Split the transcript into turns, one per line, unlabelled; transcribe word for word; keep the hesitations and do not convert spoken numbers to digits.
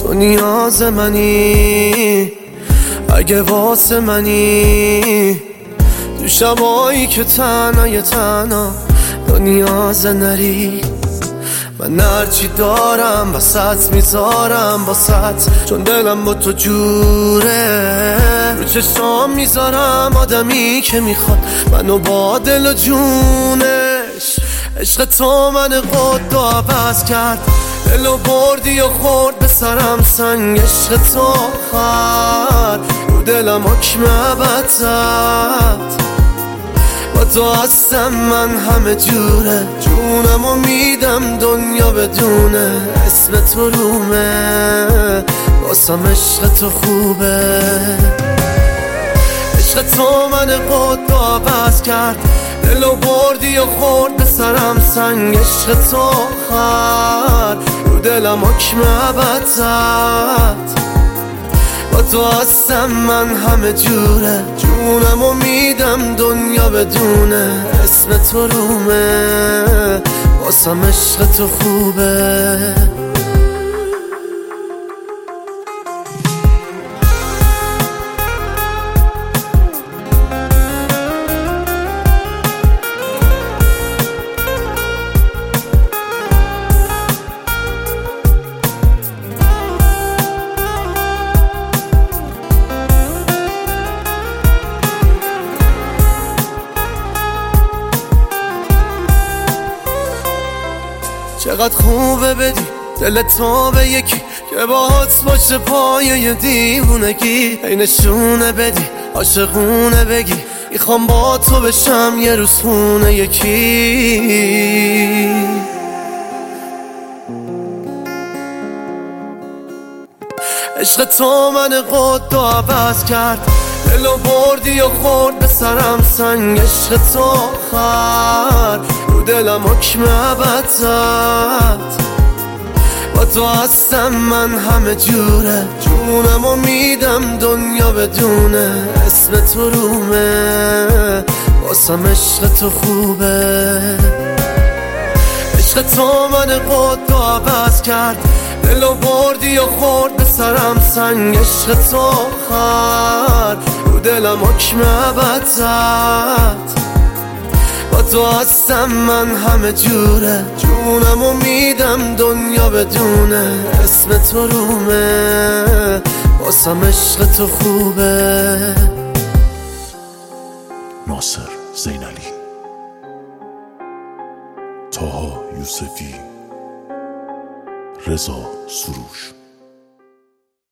تو نیاز منی، اگه واسه منی تو شبایی که تنهای تنها تو نیاز نری. من هرچی دارم وسط میذارم باست، چون دلم با تو جوره. رو چشام میذارم آدمی که میخواد منو با دل و جونش. عشق تو من قد و عوض کرد، دلو بردی و خورد به سرم سنگ. عشق تو آخر رو دلم حکم ابد زد. با تو هستم من همه جوره، جونمو میدم دنیا بدونه. اسم تو رومه واسم، عشق تو خوبه. عشق تو من قد و عوض کرد، دلو بردی و خورد به سرم سنگ. عشق تو آخر رو دلم حکم ابد زد. با تو هستم من همه جوره، جونمو میدم دنیا بدونه. اسم تو رومه واسم، عشق تو خوبه. چقدر خوبه بدی دل تو به یکی که باهات باشه پایه دیوونگی. ای نشونه بدی عاشقونه بگی میخوام با تو بشم یه روز خونه یکی. عشق تو من قد و عوض کرد، دلو بردی و خورد به سرم سنگ. عشق تو آخر رو دلم حکم ابد زد. با تو هستم من همه جوره، جونمو میدم دنیا بدونه. اسم تو رومه واسم، عشق تو خوبه. عشق تو من قد و عوض کرد، دلو بردی و خورد به سرم سنگ. عشق تو آخر رو دلم حکم ابد زد. با تو هستم من همه جوره، جونمو میدم دنیا بدونه. اسم تو رومه واسم، عشق تو خوبه.
ناصر زینالی، طاها یوسفی، رضا سروش.